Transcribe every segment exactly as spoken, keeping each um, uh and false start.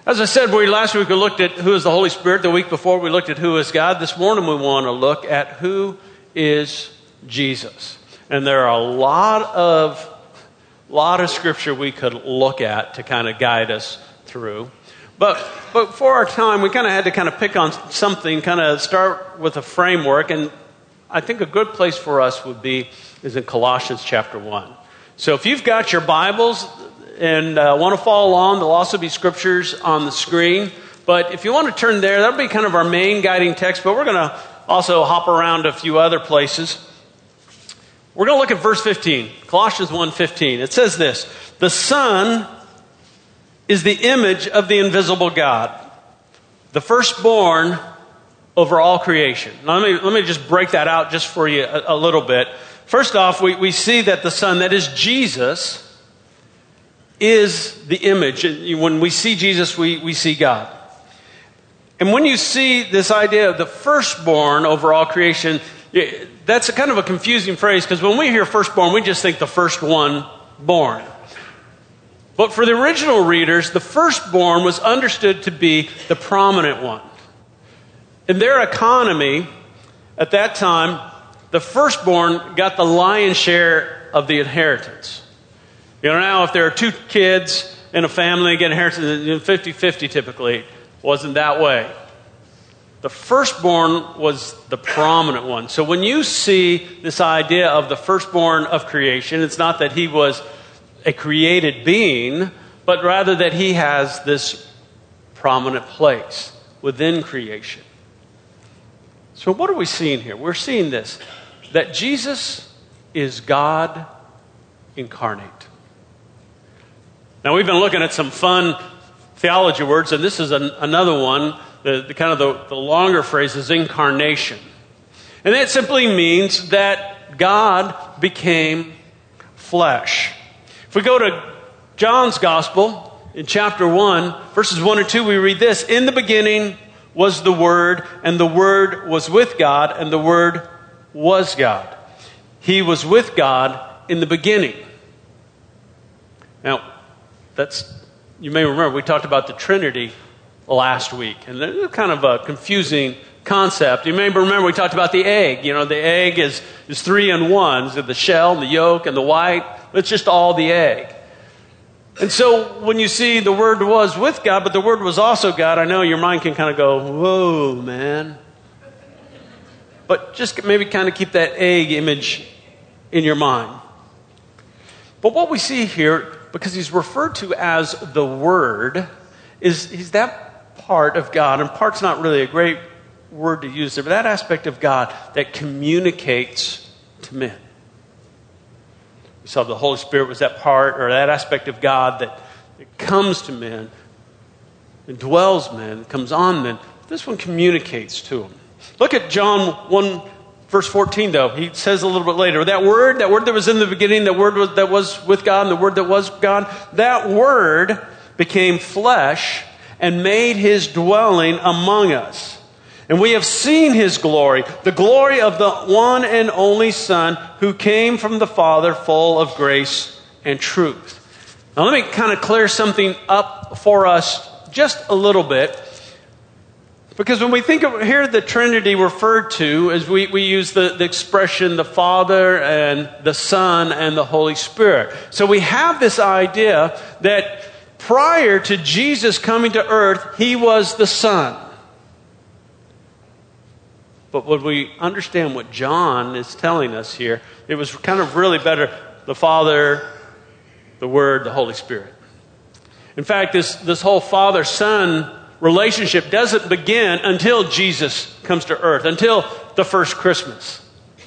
As I said, we last week we looked at who is the Holy Spirit. The week before we looked at who is God. This morning we want to look at who is Jesus. And there are a lot of, lot of scripture we could look at to kind of guide us through. But, but for our time, we kind of had to kind of pick on something, kind of start with a framework. And I think a good place for us would be is in Colossians chapter one. So if you've got your Bibles and uh, want to follow along, there'll also be scriptures on the screen. But if you want to turn there, that'll be kind of our main guiding text. But we're going to also hop around a few other places. We're going to look at verse fifteen, Colossians one fifteen. It says this: the Son is the image of the invisible God, the firstborn over all creation. Now let me, let me just break that out just for you a, a little bit. First off, we, we see that the Son, that is Jesus, is the image. When we see Jesus, we, we see God. And when you see this idea of the firstborn over all creation, that's a kind of a confusing phrase, because when we hear firstborn, we just think the first one born. But for the original readers, the firstborn was understood to be the prominent one. In their economy, at that time, the firstborn got the lion's share of the inheritance. You know, now if there are two kids in a family get inheritance, fifty-fifty typically. Wasn't that way. The firstborn was the prominent one. So when you see this idea of the firstborn of creation, it's not that he was a created being, but rather that he has this prominent place within creation. So what are we seeing here? We're seeing this, that Jesus is God incarnate. Now we've been looking at some fun theology words, and this is an, another one. The, the kind of the, the longer phrase is incarnation. And that simply means that God became flesh. If we go to John's Gospel, in chapter one, verses one and two, we read this: in the beginning was the Word, and the Word was with God, and the Word was God. He was with God in the beginning. Now, that's, you may remember, we talked about the Trinity last week, and it's kind of a confusing concept. You may remember we talked about the egg. You know, the egg is, is three in one. So the shell, and the yolk, and the white. It's just all the egg. And so when you see the Word was with God, but the Word was also God, I know your mind can kind of go, whoa, man. But just maybe kind of keep that egg image in your mind. But what we see here, because he's referred to as the Word, is he's that part of God, and part's not really a great word to use there, but that aspect of God that communicates to men. We saw the Holy Spirit was that part, or that aspect of God that, that comes to men, and dwells men, comes on men. This one communicates to them. Look at John one, verse fourteen, though. He says a little bit later, that word, that word that was in the beginning, that word was, that was with God, and the word that was God, that word became flesh and made his dwelling among us. And we have seen his glory, the glory of the one and only Son who came from the Father, full of grace and truth. Now let me kind of clear something up for us just a little bit. Because when we think of here the Trinity referred to, as we, we use the, the expression the Father and the Son and the Holy Spirit. So we have this idea that prior to Jesus coming to earth, he was the Son. But when we understand what John is telling us here, it was kind of really better the Father, the Word, the Holy Spirit. In fact, this, this whole Father-Son relationship doesn't begin until Jesus comes to earth, until the first Christmas.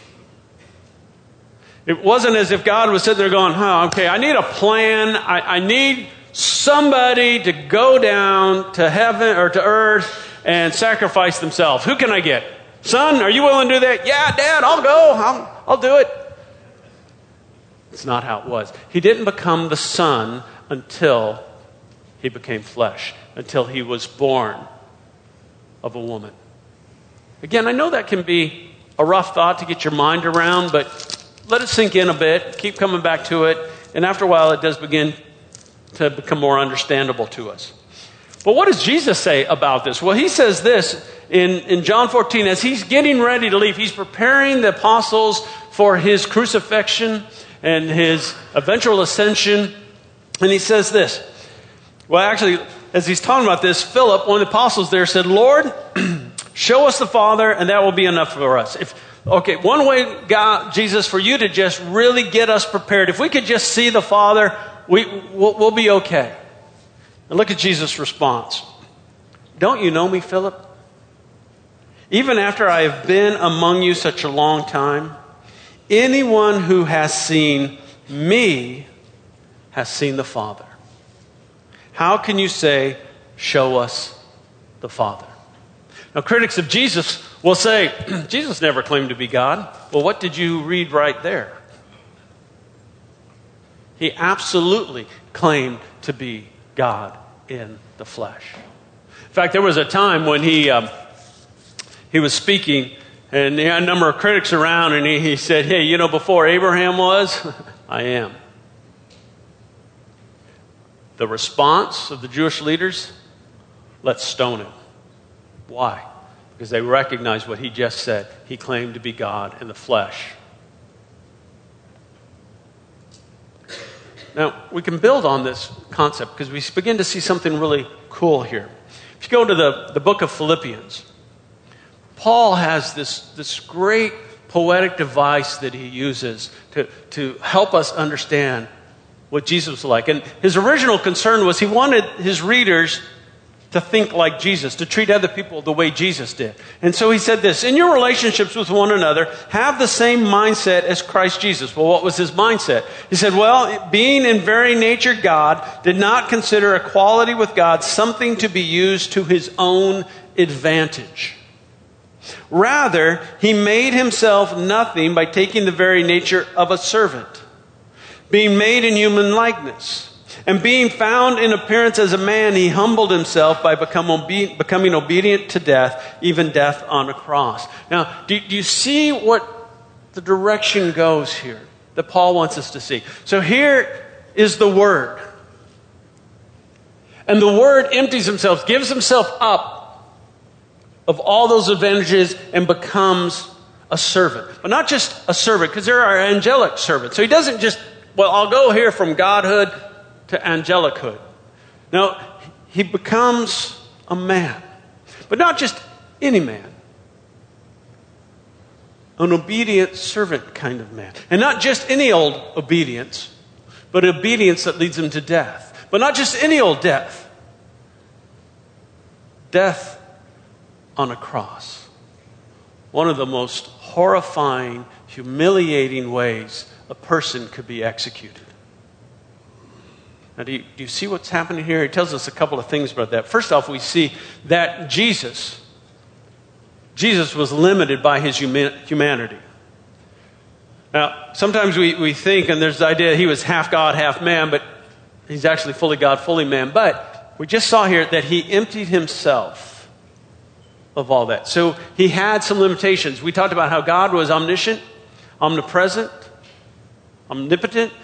It wasn't as if God was sitting there going, huh, okay, I need a plan. I, I need somebody to go down to heaven or to earth and sacrifice themselves. Who can I get? Son, are you willing to do that? Yeah, Dad, I'll go. I'll, I'll do it. It's not how it was. He didn't become the Son until he became flesh, until he was born of a woman. Again, I know that can be a rough thought to get your mind around, but let it sink in a bit. Keep coming back to it. And after a while, it does begin to become more understandable to us. But what does Jesus say about this? Well, he says this in, in John fourteen, as he's getting ready to leave, he's preparing the apostles for his crucifixion and his eventual ascension. And he says this. Well, actually, as he's talking about this, Philip, one of the apostles there, said, Lord, show us the Father, and that will be enough for us. If Okay, one way, God, Jesus, for you to just really get us prepared, if we could just see the Father, we, we'll, we'll be okay. And look at Jesus' response. Don't you know me, Philip? Even after I have been among you such a long time, anyone who has seen me has seen the Father. How can you say, show us the Father? Now, critics of Jesus will say, Jesus never claimed to be God. Well, what did you read right there? He absolutely claimed to be God in the flesh. In fact, there was a time when he um, he was speaking, and he had a number of critics around, and he, he said, hey, you know, before Abraham was, I am. The response of the Jewish leaders, let's stone him. Why? Because they recognized what he just said. He claimed to be God in the flesh. Now, we can build on this concept because we begin to see something really cool here. If you go to the, the book of Philippians, Paul has this, this great poetic device that he uses to, to help us understand what Jesus was like. And his original concern was he wanted his readers to think like Jesus, to treat other people the way Jesus did. And so he said this, in your relationships with one another, have the same mindset as Christ Jesus. Well, what was his mindset? He said, well, being in very nature God, did not consider equality with God something to be used to his own advantage. Rather, he made himself nothing by taking the very nature of a servant, being made in human likeness. And being found in appearance as a man, he humbled himself by become obe- becoming obedient to death, even death on a cross. Now, do, do you see what the direction goes here that Paul wants us to see? So here is the Word. And the Word empties himself, gives himself up of all those advantages and becomes a servant. But not just a servant, because there are angelic servants. So he doesn't just, well, I'll go here from godhood to angelichood. Now, he becomes a man. But not just any man. An obedient servant kind of man. And not just any old obedience, but obedience that leads him to death. But not just any old death. Death on a cross. One of the most horrifying, humiliating ways a person could be executed. Now, do you, do you see what's happening here? He tells us a couple of things about that. First off, we see that Jesus, Jesus was limited by his huma- humanity. Now, sometimes we, we think, and there's the idea he was half God, half man, but he's actually fully God, fully man. But we just saw here that he emptied himself of all that. So he had some limitations. We talked about how God was omniscient, omnipresent, omnipotent.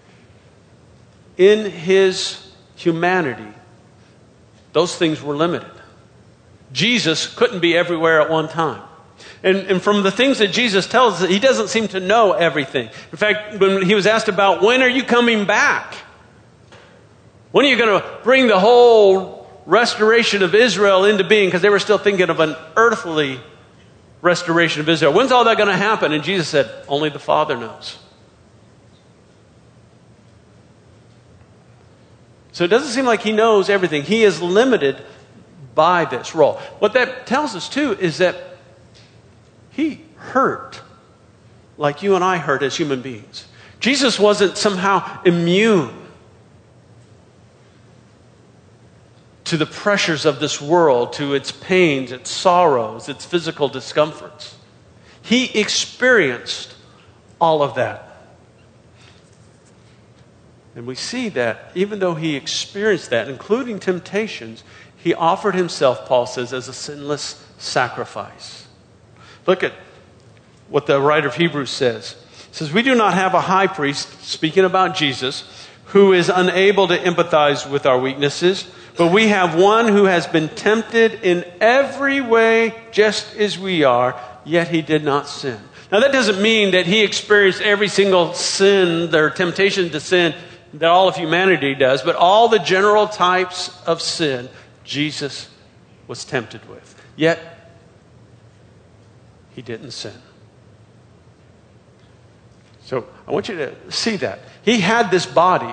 In his humanity, those things were limited. Jesus couldn't be everywhere at one time. And, and from the things that Jesus tells us, he doesn't seem to know everything. In fact, when he was asked about, when are you coming back? When are you going to bring the whole restoration of Israel into being? Because they were still thinking of an earthly restoration of Israel. When's all that going to happen? And Jesus said, only the Father knows. So it doesn't seem like he knows everything. He is limited by this role. What that tells us, too, is that he hurt like you and I hurt as human beings. Jesus wasn't somehow immune to the pressures of this world, to its pains, its sorrows, its physical discomforts. He experienced all of that. And we see that even though he experienced that, including temptations, he offered himself, Paul says, as a sinless sacrifice. Look at what the writer of Hebrews says. He says, we do not have a high priest, speaking about Jesus, who is unable to empathize with our weaknesses, But we have one who has been tempted in every way just as we are, yet he did not sin. Now that doesn't mean that he experienced every single sin, or temptation to sin, that all of humanity does, but all the general types of sin Jesus was tempted with. Yet he didn't sin. So I want you to see that. He had this body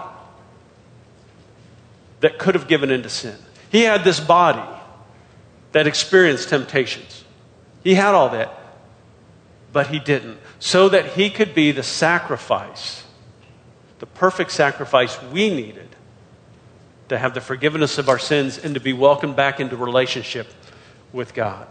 that could have given into sin. He had this body that experienced temptations. He had all that, but he didn't. So that he could be the sacrifice, the perfect sacrifice we needed to have the forgiveness of our sins and to be welcomed back into relationship with God.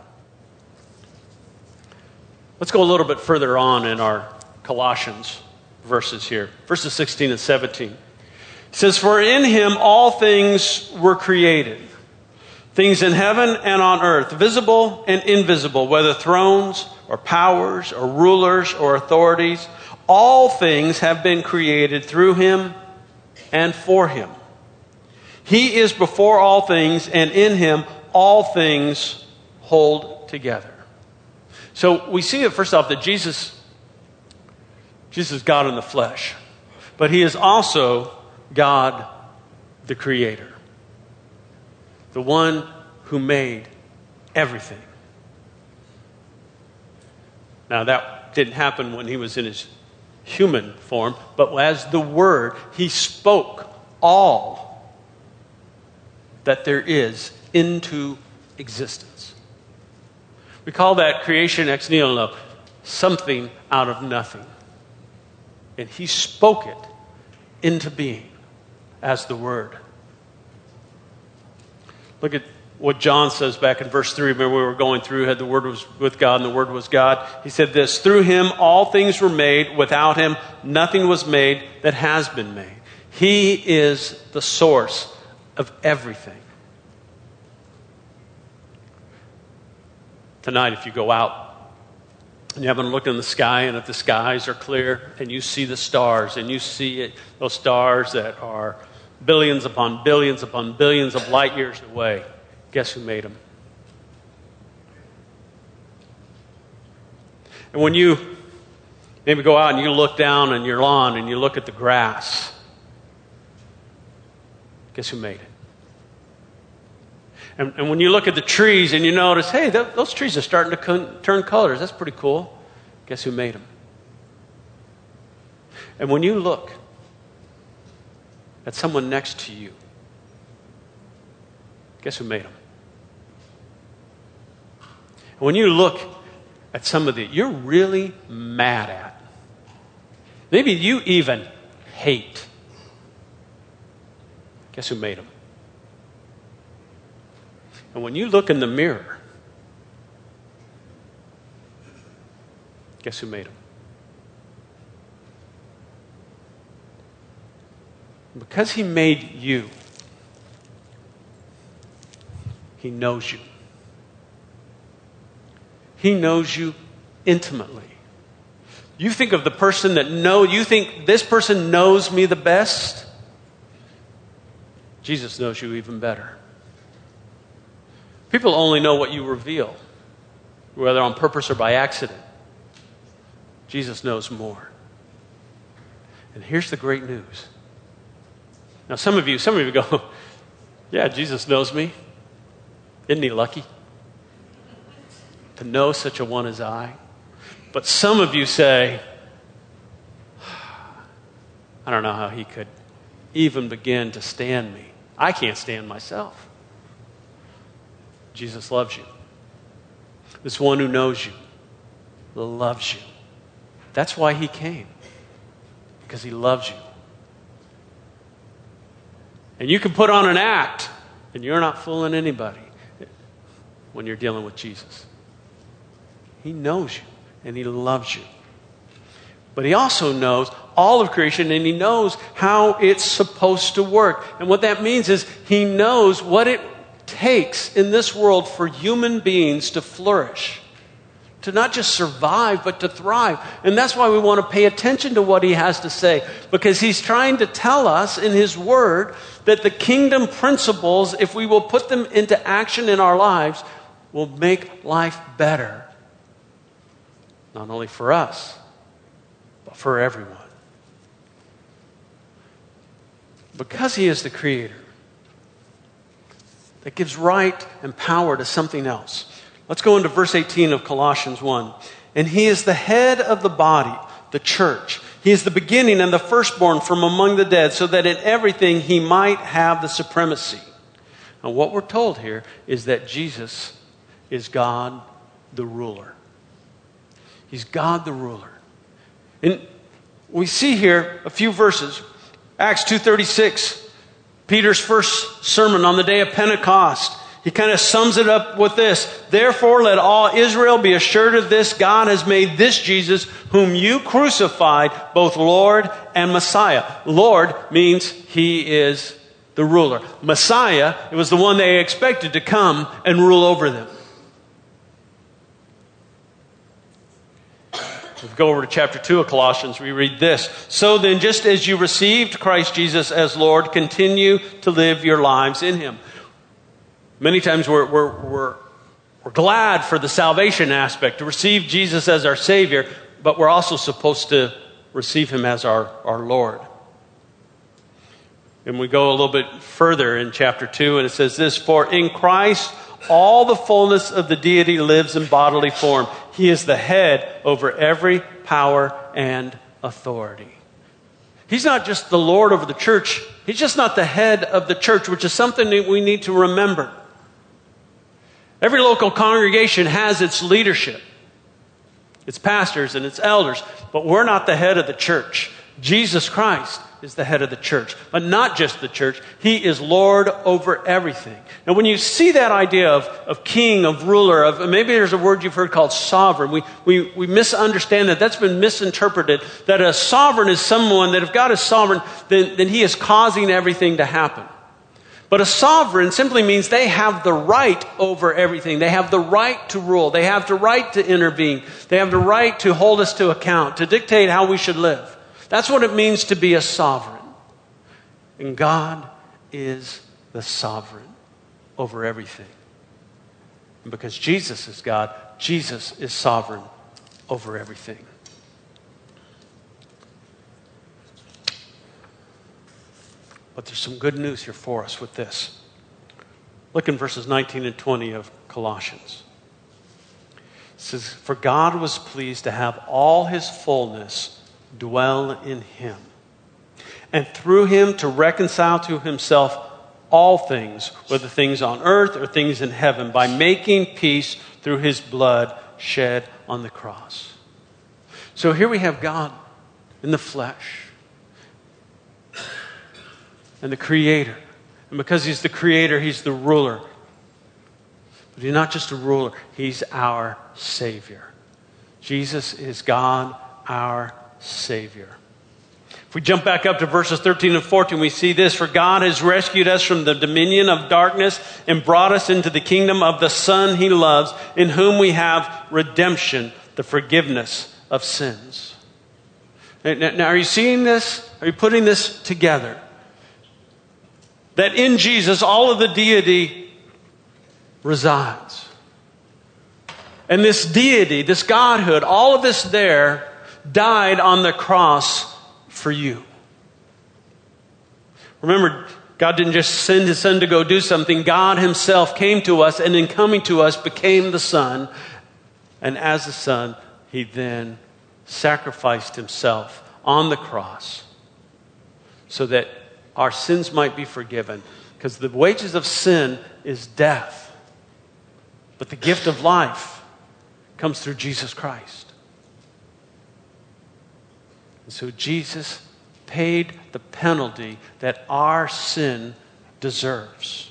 Let's go a little bit further on in our Colossians verses here. Verses sixteen and seventeen. It says, "For in him all things were created, things in heaven and on earth, visible and invisible, whether thrones or powers or rulers or authorities. All things have been created through him and for him. He is before all things, and in him all things hold together." So we see it first off that Jesus, Jesus is God in the flesh, but he is also God the Creator, the one who made everything. Now that didn't happen when he was in his human form, but as the Word, he spoke all that there is into existence. We call that creation ex nihilo, something out of nothing. And he spoke it into being as the Word. Look at what John says back in verse three. Remember, we were going through, had the Word was with God and the Word was God. He said this, "Through him all things were made. Without him nothing was made that has been made." He is the source of everything. Tonight, if you go out and you haven't looked in the sky, and if the skies are clear and you see the stars and you see it, those stars that are billions upon billions upon billions of light years away, guess who made them? And when you maybe go out and you look down on your lawn and you look at the grass, guess who made it? And, and when you look at the trees and you notice, hey, th- those trees are starting to con- turn colors. That's pretty cool. Guess who made them? And when you look at someone next to you, guess who made them? And when you look at somebody you're really mad at, maybe you even hate, guess who made them? And when you look in the mirror, guess who made them? Because he made you, he knows you. He knows you intimately. You think of the person that know, you think this person knows me the best. Jesus knows you even better. People only know what you reveal, whether on purpose or by accident. Jesus knows more. And here's the great news. Now some of you, some of you go, yeah, Jesus knows me. Isn't he lucky to know such a one as I? But some of you say, I don't know how he could even begin to stand me. I can't stand myself. Jesus loves you. This one who knows you loves you. That's why he came. Because he loves you. And you can put on an act, and you're not fooling anybody when you're dealing with Jesus. He knows you, and he loves you. But he also knows all of creation, and he knows how it's supposed to work. And what that means is he knows what it takes in this world for human beings to flourish, to not just survive, but to thrive. And that's why we want to pay attention to what he has to say, because he's trying to tell us in his word that the kingdom principles, if we will put them into action in our lives, will make life better. Not only for us, but for everyone. Because he is the creator, that gives right and power to something else. Let's go into verse eighteen of Colossians one. And he is the head of the body, the church. He is the beginning and the firstborn from among the dead, so that in everything he might have the supremacy. And what we're told here is that Jesus is God the ruler. He's God the ruler. And we see here a few verses. Acts two thirty-six, Peter's first sermon on the day of Pentecost. He kind of sums it up with this. Therefore, let all Israel be assured of this. God has made this Jesus, whom you crucified, both Lord and Messiah. Lord means he is the ruler. Messiah, it was the one they expected to come and rule over them. If we go over to chapter two of Colossians, we read this. So then, just as you received Christ Jesus as Lord, continue to live your lives in him. Many times we're, we're, we're, we're glad for the salvation aspect, to receive Jesus as our Savior, but we're also supposed to receive him as our, our Lord. And we go a little bit further in chapter two, and it says this, for in Christ all the fullness of the deity lives in bodily form. He is the head over every power and authority. He's not just the Lord over the church. He's just not the head of the church, which is something that we need to remember. Every local congregation has its leadership, its pastors and its elders, but we're not the head of the church. Jesus Christ is the head of the church, but not just the church. He is Lord over everything. And when you see that idea of, of king, of ruler, of maybe there's a word you've heard called sovereign, we, we, we misunderstand that. That's been misinterpreted, that a sovereign is someone that if God is sovereign, then, then he is causing everything to happen. But a sovereign simply means they have the right over everything. They have the right to rule. They have the right to intervene. They have the right to hold us to account, to dictate how we should live. That's what it means to be a sovereign. And God is the sovereign over everything. And because Jesus is God, Jesus is sovereign over everything. But there's some good news here for us with this. Look in verses nineteen and twenty of Colossians. It says, for God was pleased to have all his fullness dwell in him, and through him to reconcile to himself all things, whether things on earth or things in heaven, by making peace through his blood shed on the cross. So here we have God in the flesh and the creator. And because he's the creator, he's the ruler. But he's not just a ruler, he's our Savior. Jesus is God, our Savior. If we jump back up to verses thirteen and fourteen, we see this. For God has rescued us from the dominion of darkness and brought us into the kingdom of the Son he loves, in whom we have redemption, the forgiveness of sins. Now, are you seeing this? Are you putting this together? That in Jesus, all of the deity resides. And this deity, this Godhood, all of this there, died on the cross for you. Remember, God didn't just send his Son to go do something. God himself came to us, and in coming to us became the Son. And as the Son, he then sacrificed himself on the cross so that our sins might be forgiven. Because the wages of sin is death. But the gift of life comes through Jesus Christ. And so Jesus paid the penalty that our sin deserves.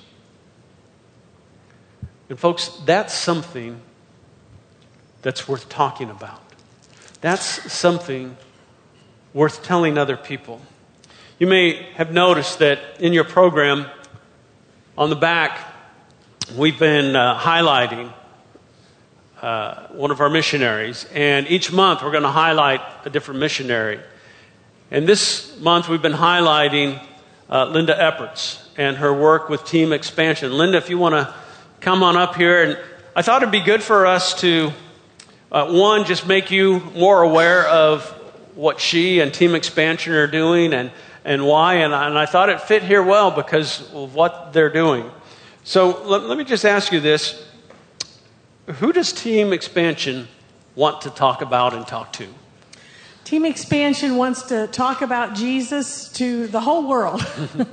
And folks, that's something that's worth talking about. That's something worth telling other people. You may have noticed that in your program, on the back, we've been uh, highlighting uh, one of our missionaries. And each month we're going to highlight a different missionary. And this month we've been highlighting uh, Linda Epperts and her work with Team Expansion. Linda, if you want to come on up here. And I thought it'd be good for us to, uh, one, just make you more aware of what she and Team Expansion are doing and, and why. And, and I thought it fit here well because of what they're doing. So let, let me just ask you this. Who does Team Expansion want to talk about and talk to? Team Expansion wants to talk about Jesus to the whole world.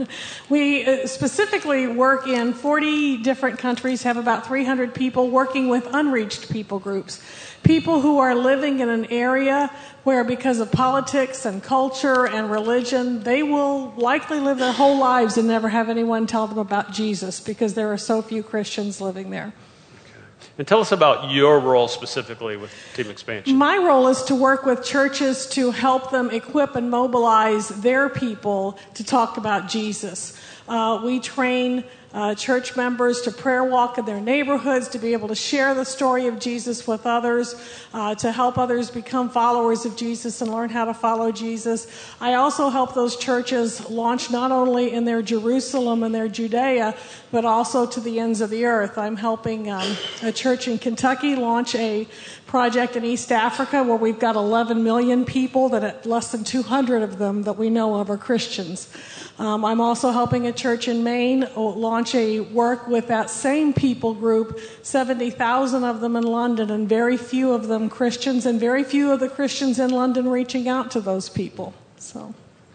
We specifically work in forty different countries, have about three hundred people working with unreached people groups. People who are living in an area where because of politics and culture and religion, they will likely live their whole lives and never have anyone tell them about Jesus because there are so few Christians living there. And tell us about your role specifically with Team Expansion. My role is to work with churches to help them equip and mobilize their people to talk about Jesus. Uh, we train uh, church members to prayer walk in their neighborhoods, to be able to share the story of Jesus with others, uh, to help others become followers of Jesus and learn how to follow Jesus. I also help those churches launch not only in their Jerusalem and their Judea, but also to the ends of the earth. I'm helping um, a church in Kentucky launch a project in East Africa where we've got eleven million people, that less than two hundred of them that we know of are Christians. Um, I'm also helping a church in Maine launch a work with that same people group, seventy thousand of them in London, and very few of them Christians, and very few of the Christians in London reaching out to those people. So,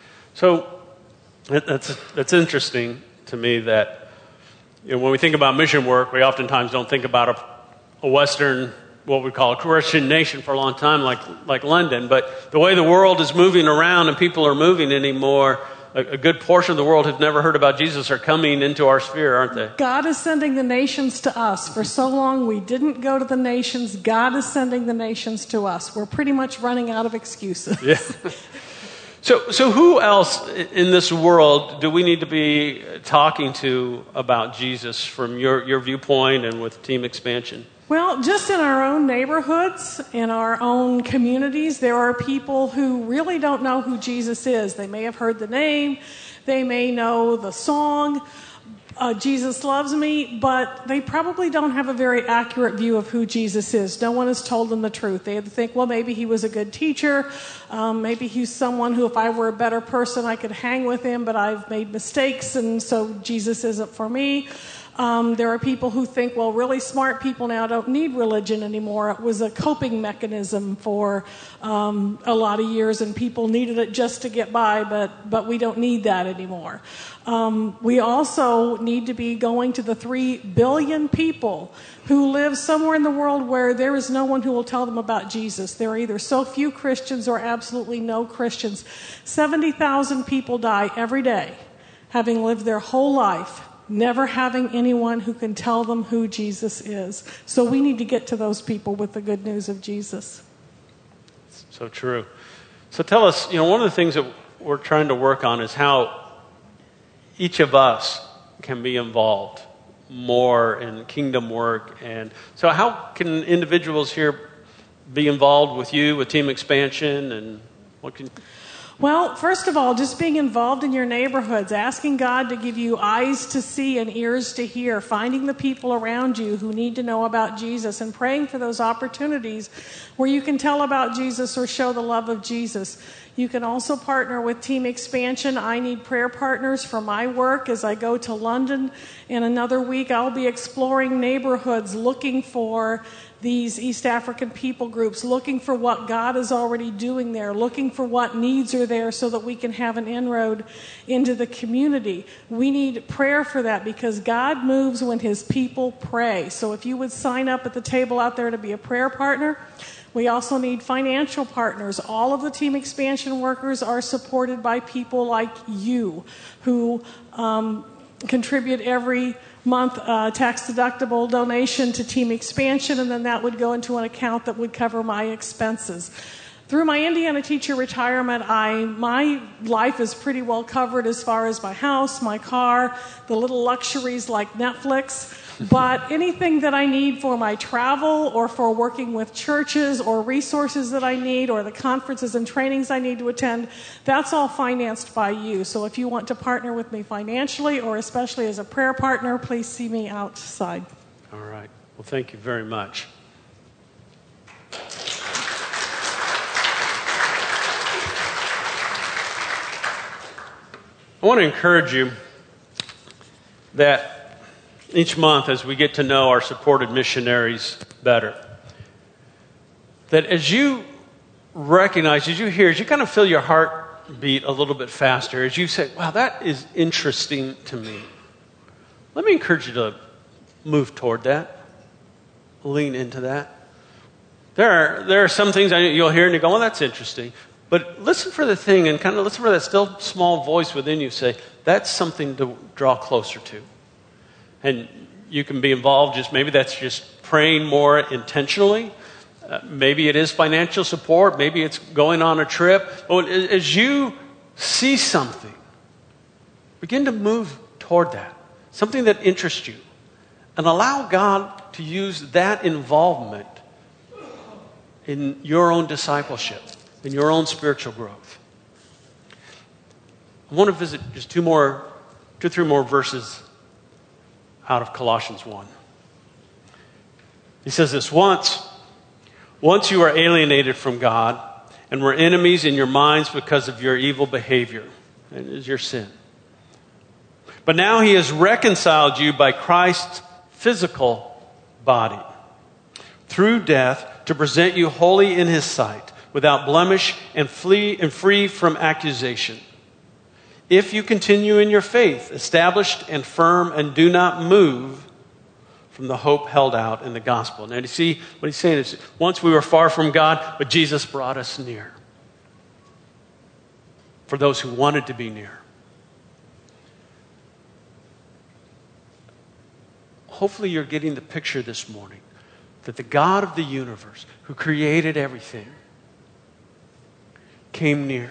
so that's, that's interesting to me that, you know, when we think about mission work, we oftentimes don't think about a, a Western, what we call a Christian nation for a long time, like like London. But the way the world is moving around and people are moving anymore, a, a good portion of the world have never heard about Jesus are coming into our sphere, aren't they? God is sending the nations to us. For so long we didn't go to the nations. God is sending the nations to us. We're pretty much running out of excuses. Yeah. So, so who else in this world do we need to be talking to about Jesus from your, your viewpoint and with Team Expansion? Well, just in our own neighborhoods, in our own communities, there are people who really don't know who Jesus is. They may have heard the name, they may know the song, uh, Jesus Loves Me, but they probably don't have a very accurate view of who Jesus is. No one has told them the truth. They think, well, maybe he was a good teacher, um, maybe he's someone who, if I were a better person, I could hang with him, but I've made mistakes, and so Jesus isn't for me. Um, there are people who think, well, really smart people now don't need religion anymore. It was a coping mechanism for um, a lot of years, and people needed it just to get by, but, but we don't need that anymore. Um, we also need to be going to the three billion people who live somewhere in the world where there is no one who will tell them about Jesus. There are either so few Christians or absolutely no Christians. seventy thousand people die every day, having lived their whole life never having anyone who can tell them who Jesus is. So we need to get to those people with the good news of Jesus. So true. So tell us, you know, one of the things that we're trying to work on is how each of us can be involved more in kingdom work. And so how can individuals here be involved with you, with Team Expansion, and what can... Well, first of all, just being involved in your neighborhoods, asking God to give you eyes to see and ears to hear, finding the people around you who need to know about Jesus, and praying for those opportunities where you can tell about Jesus or show the love of Jesus. You can also partner with Team Expansion. I need prayer partners for my work as I go to London. In another week, I'll be exploring neighborhoods, looking for these East African people groups, looking for what God is already doing there, looking for what needs are there so that we can have an inroad into the community. We need prayer for that because God moves when his people pray. So if you would sign up at the table out there to be a prayer partner. We also need financial partners. All of the Team Expansion workers are supported by people like you who um, contribute every month uh, tax-deductible donation to Team Expansion, and then that would go into an account that would cover my expenses. Through my Indiana teacher retirement, I my life is pretty well covered as far as my house, my car, the little luxuries like Netflix. But anything that I need for my travel or for working with churches or resources that I need or the conferences and trainings I need to attend, that's all financed by you. So if you want to partner with me financially or especially as a prayer partner, please see me outside. All right. Well, thank you very much. I want to encourage you that each month as we get to know our supported missionaries better, that as you recognize, as you hear, as you kind of feel your heart beat a little bit faster, as you say, wow, that is interesting to me. Let me encourage you to move toward that, lean into that. There are, there are some things you'll hear and you go, well, that's interesting. But listen for the thing and kind of listen for that still small voice within you say, that's something to draw closer to. And you can be involved just, maybe that's just praying more intentionally. Uh, maybe it is financial support. Maybe it's going on a trip. But as you see something, begin to move toward that. Something that interests you. And allow God to use that involvement in your own discipleship, in your own spiritual growth. I want to visit just two more, two, three more verses out of Colossians one. He says this, once, once you were alienated from God and were enemies in your minds because of your evil behavior. And it is your sin. But now he has reconciled you by Christ's physical body through death to present you holy in his sight, without blemish and flee and free from accusation. If you continue in your faith, established and firm, and do not move from the hope held out in the gospel. Now, you see what he's saying is, once we were far from God, but Jesus brought us near. For those who wanted to be near. Hopefully you're getting the picture this morning that the God of the universe, who created everything, came near.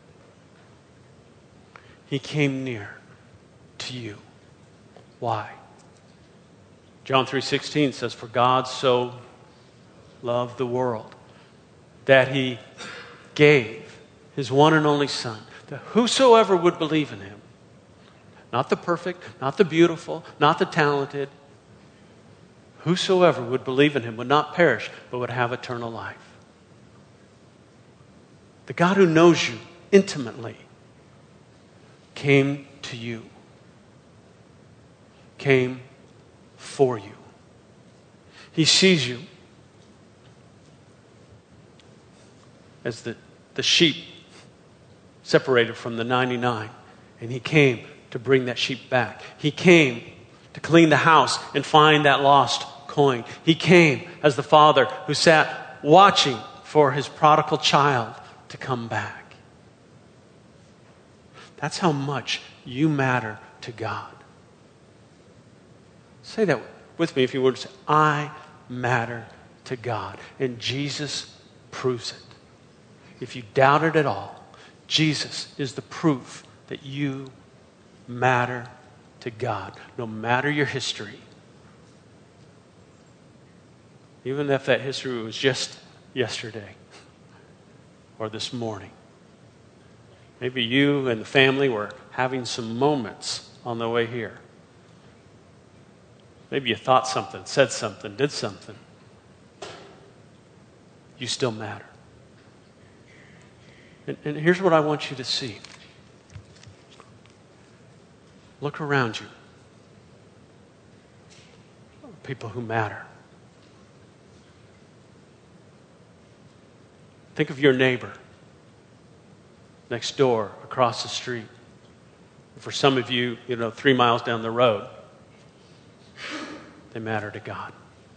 He came near to you. Why? John three sixteen says, for God so loved the world that he gave his one and only Son, that whosoever would believe in him, not the perfect, not the beautiful, not the talented, whosoever would believe in him would not perish, but would have eternal life. The God who knows you intimately came to you, came for you. He sees you as the, the sheep separated from the ninety-nine, and he came to bring that sheep back. He came to clean the house and find that lost coin. He came as the father who sat watching for his prodigal child to come back. That's how much you matter to God. Say that with me if you would. Say, I matter to God. And Jesus proves it. If you doubt it at all, Jesus is the proof that you matter to God, no matter your history. Even if that history was just yesterday or this morning. Maybe you and the family were having some moments on the way here. Maybe you thought something, said something, did something. You still matter. And, and here's what I want you to see. Look around you. People who matter. Think of your neighbor next door, across the street. For some of you, you know, three miles down the road. They matter to God.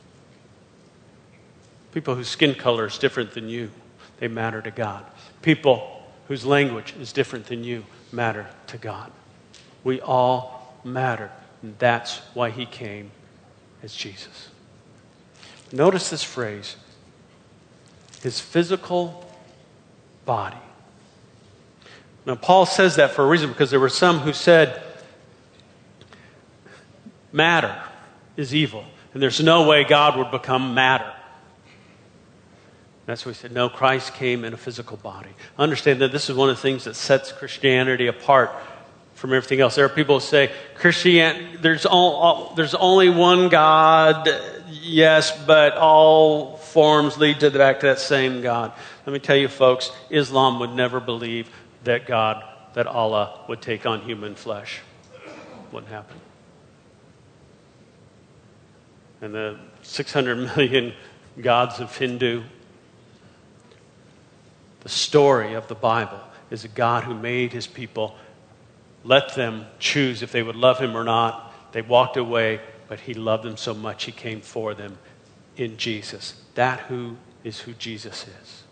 People whose skin color is different than you, they matter to God. People whose language is different than you matter to God. We all matter, and that's why he came as Jesus. Notice this phrase, his physical body. Now, Paul says that for a reason, because there were some who said, matter is evil. And there's no way God would become matter. That's why we said, no, Christ came in a physical body. Understand that this is one of the things that sets Christianity apart from everything else. There are people who say, Christianity, there's, all, there's only one God, yes, but all forms lead to the, back to that same God. Let me tell you, folks, Islam would never believe that God, that Allah would take on human flesh. Wouldn't happen. And the six hundred million gods of Hindu, the story of the Bible is a God who made his people, let them choose if they would love him or not. They walked away, but he loved them so much he came for them in Jesus. That who is who Jesus is.